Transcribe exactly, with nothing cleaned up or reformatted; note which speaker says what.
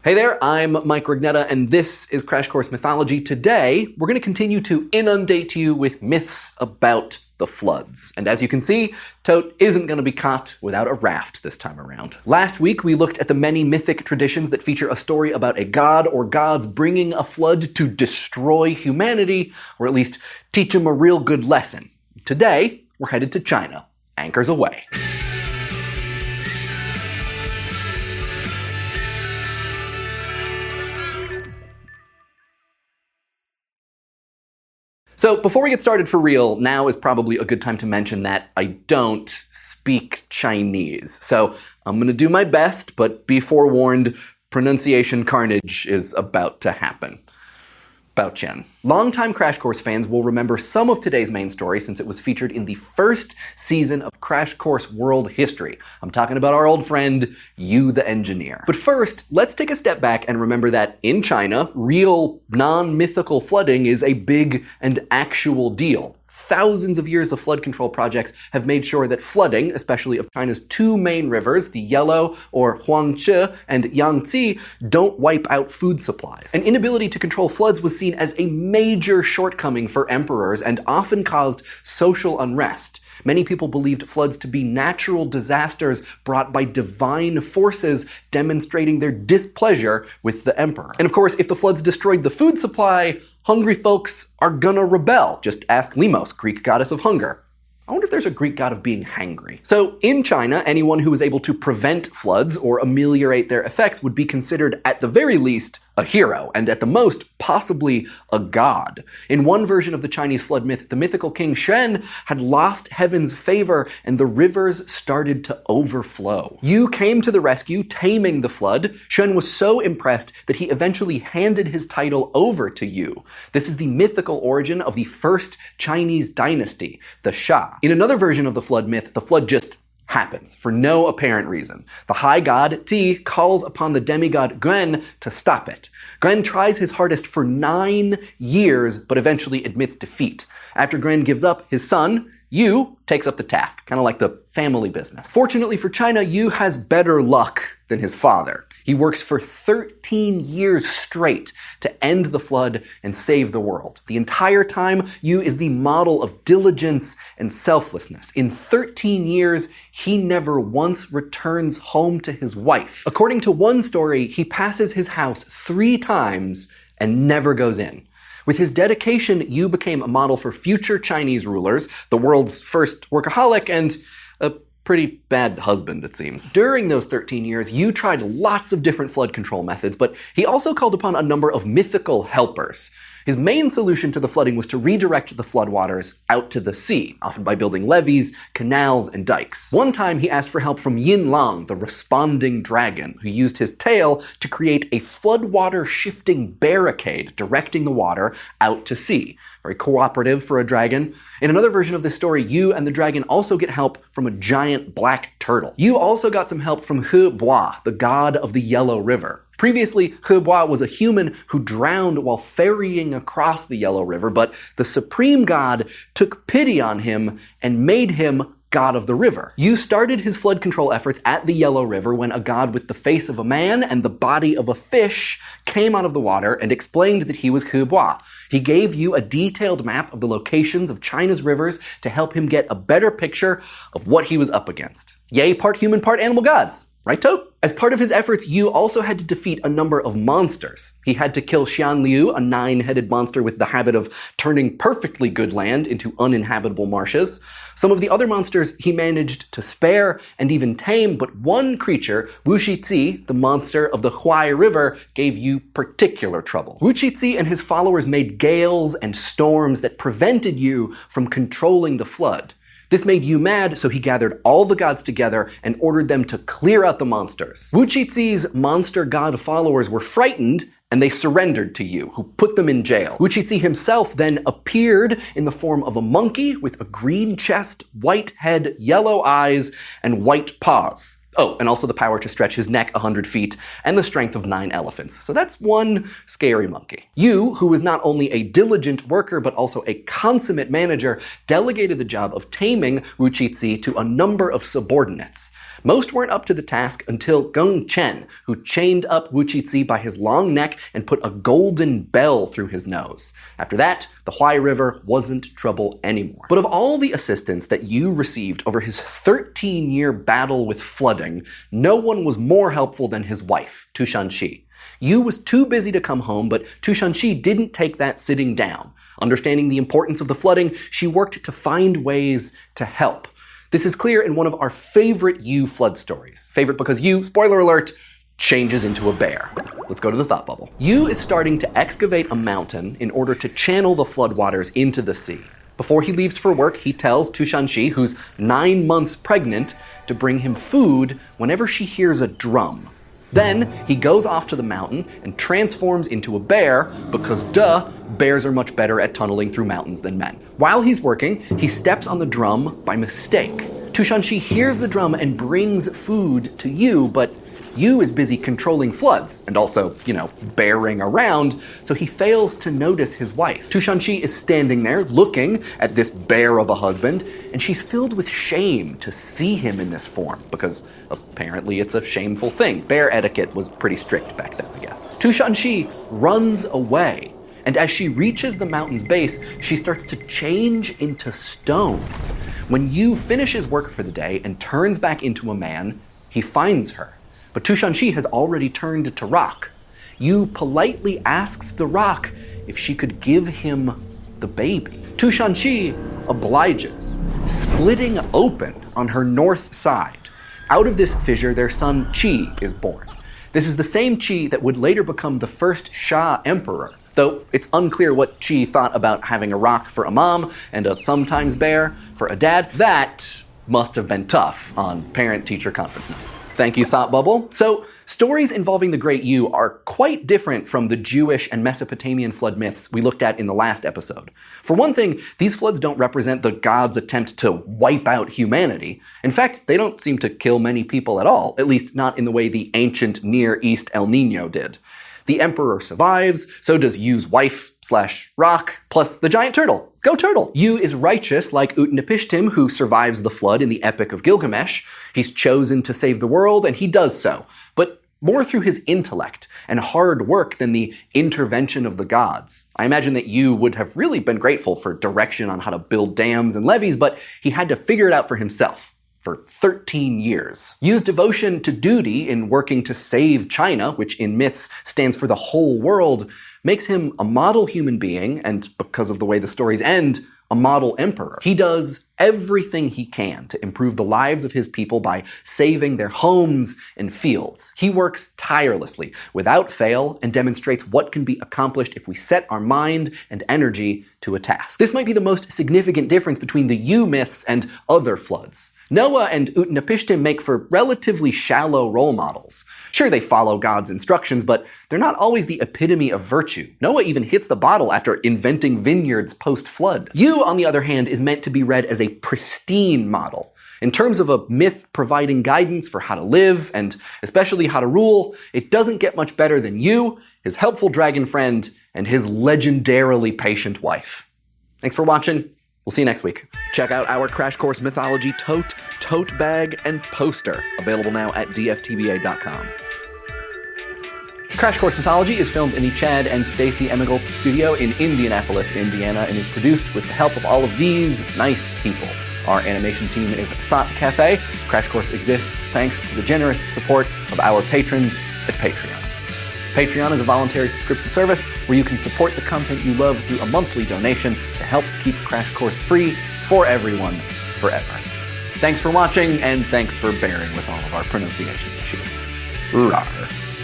Speaker 1: Hey there, I'm Mike Rugnetta, and this is Crash Course Mythology. Today, we're going to continue to inundate you with myths about the floods. And as you can see, Tote isn't going to be caught without a raft this time around. Last week, we looked at the many mythic traditions that feature a story about a god or gods bringing a flood to destroy humanity, or at least teach them a real good lesson. Today, we're headed to China. Anchors away. So before we get started for real, now is probably a good time to mention that I don't speak Chinese. So I'm going to do my best, but be forewarned, pronunciation carnage is about to happen. Bao Qian. Longtime Crash Course fans will remember some of today's main story since it was featured in the first season of Crash Course World History. I'm talking about our old friend, Yu the Engineer. But first, let's take a step back and remember that in China, real, non-mythical flooding is a big and actual deal. Thousands of years of flood control projects have made sure that flooding, especially of China's two main rivers, the Yellow or Huanghe and Yangtze, don't wipe out food supplies. An inability to control floods was seen as a major shortcoming for emperors and often caused social unrest. Many people believed floods to be natural disasters brought by divine forces, demonstrating their displeasure with the emperor. And of course, if the floods destroyed the food supply, hungry folks are gonna rebel. Just ask Limos, Greek goddess of hunger. I wonder if there's a Greek god of being hangry. So in China, anyone who was able to prevent floods or ameliorate their effects would be considered, at the very least, a hero, and at the most, possibly a god. In one version of the Chinese flood myth, the mythical king Xuan had lost heaven's favor and the rivers started to overflow. Yu came to the rescue, taming the flood. Xuan was so impressed that he eventually handed his title over to Yu. This is the mythical origin of the first Chinese dynasty, the Xia. In another version of the flood myth, the flood just happens for no apparent reason. The high god, Ti, calls upon the demigod Guen to stop it. Guen tries his hardest for nine years, but eventually admits defeat. After Guen gives up, his son, Yu, takes up the task, kind of like the family business. Fortunately for China, Yu has better luck than his father. He works for thirteen years straight to end the flood and save the world. The entire time, Yu is the model of diligence and selflessness. In thirteen years, he never once returns home to his wife. According to one story, he passes his house three times and never goes in. With his dedication, Yu became a model for future Chinese rulers, the world's first workaholic, and a pretty bad husband, it seems. During those thirteen years, Yu tried lots of different flood control methods, but he also called upon a number of mythical helpers. His main solution to the flooding was to redirect the floodwaters out to the sea, often by building levees, canals, and dikes. One time he asked for help from Yin Lang, the responding dragon, who used his tail to create a floodwater shifting barricade directing the water out to sea. Very cooperative for a dragon. In another version of this story, Yu and the dragon also get help from a giant black turtle. Yu also got some help from He Bua, the god of the Yellow River. Previously, He Bua was a human who drowned while ferrying across the Yellow River, but the supreme god took pity on him and made him god of the river. Yu started his flood control efforts at the Yellow River when a god with the face of a man and the body of a fish came out of the water and explained that he was He Bua. He gave Yu a detailed map of the locations of China's rivers to help him get a better picture of what he was up against. Yay, part human, part animal gods. Right, Tote? As part of his efforts, Yu also had to defeat a number of monsters. He had to kill Xian Liu, a nine-headed monster with the habit of turning perfectly good land into uninhabitable marshes. Some of the other monsters he managed to spare and even tame, but one creature, Wu Shizi, the monster of the Huai River, gave Yu particular trouble. Wu Shizi and his followers made gales and storms that prevented Yu from controlling the flood. This made Yu mad, so he gathered all the gods together and ordered them to clear out the monsters. Wu Shizi's monster god followers were frightened, and they surrendered to Yu, who put them in jail. Wu Shizi himself then appeared in the form of a monkey with a green chest, white head, yellow eyes, and white paws. Oh, and also the power to stretch his neck one hundred feet and the strength of nine elephants. So that's one scary monkey. Yu, who was not only a diligent worker but also a consummate manager, delegated the job of taming Wu Shizi to a number of subordinates. Most weren't up to the task until Gong Chen, who chained up Wu Qixi by his long neck and put a golden bell through his nose. After that, the Huai River wasn't trouble anymore. But of all the assistance that Yu received over his thirteen-year battle with flooding, no one was more helpful than his wife, Tu Shanxi. Yu was too busy to come home, but Tu Shanxi didn't take that sitting down. Understanding the importance of the flooding, she worked to find ways to help. This is clear in one of our favorite Yu flood stories. Favorite because Yu, spoiler alert, changes into a bear. Let's go to the thought bubble. Yu is starting to excavate a mountain in order to channel the floodwaters into the sea. Before he leaves for work, he tells Tu Shanxi, who's nine months pregnant, to bring him food whenever she hears a drum. Then he goes off to the mountain and transforms into a bear because, duh, bears are much better at tunneling through mountains than men. While he's working, he steps on the drum by mistake. Tu Shanxi hears the drum and brings food to Yu, but Yu is busy controlling floods and also, you know, bearing around, so he fails to notice his wife. Tu Shanxi is standing there looking at this bear of a husband, and she's filled with shame to see him in this form, because apparently it's a shameful thing. Bear etiquette was pretty strict back then, I guess. Tu Shanxi runs away, and as she reaches the mountain's base, she starts to change into stone. When Yu finishes work for the day and turns back into a man, he finds her. But Tu Shanxi has already turned to rock. Yu politely asks the rock if she could give him the baby. Tu Shanxi obliges, splitting open on her north side. Out of this fissure, their son Qi is born. This is the same Qi that would later become the first Xia emperor, though it's unclear what Qi thought about having a rock for a mom and a sometimes bear for a dad. That must have been tough on parent-teacher conference night. Thank you, Thought Bubble. So, stories involving the Great Yu are quite different from the Jewish and Mesopotamian flood myths we looked at in the last episode. For one thing, these floods don't represent the gods' attempt to wipe out humanity. In fact, they don't seem to kill many people at all, at least not in the way the ancient Near East El Nino did. The emperor survives, so does Yu's wife slash rock, plus the giant turtle. Go turtle! Yu is righteous like Utnapishtim, who survives the flood in the Epic of Gilgamesh. He's chosen to save the world, and he does so, but more through his intellect and hard work than the intervention of the gods. I imagine that Yu would have really been grateful for direction on how to build dams and levees, but he had to figure it out for himself. For thirteen years. Yu's devotion to duty in working to save China, which in myths stands for the whole world, makes him a model human being, and because of the way the stories end, a model emperor. He does everything he can to improve the lives of his people by saving their homes and fields. He works tirelessly, without fail, and demonstrates what can be accomplished if we set our mind and energy to a task. This might be the most significant difference between the Yu myths and other floods. Noah and Utnapishtim make for relatively shallow role models. Sure, they follow God's instructions, but they're not always the epitome of virtue. Noah even hits the bottle after inventing vineyards post-flood. Yu, on the other hand, is meant to be read as a pristine model. In terms of a myth providing guidance for how to live, and especially how to rule, it doesn't get much better than Yu, his helpful dragon friend, and his legendarily patient wife. Thanks for watching. We'll see you next week. Check out our Crash Course Mythology tote, tote bag, and poster, available now at D F T B A dot com. Crash Course Mythology is filmed in the Chad and Stacy Emigoltz studio in Indianapolis, Indiana, and is produced with the help of all of these nice people. Our animation team is Thought Cafe. Crash Course exists thanks to the generous support of our patrons at Patreon. Patreon is a voluntary subscription service where you can support the content you love through a monthly donation to help keep Crash Course free for everyone forever. Thanks for watching, and thanks for bearing with all of our pronunciation issues. Rawr.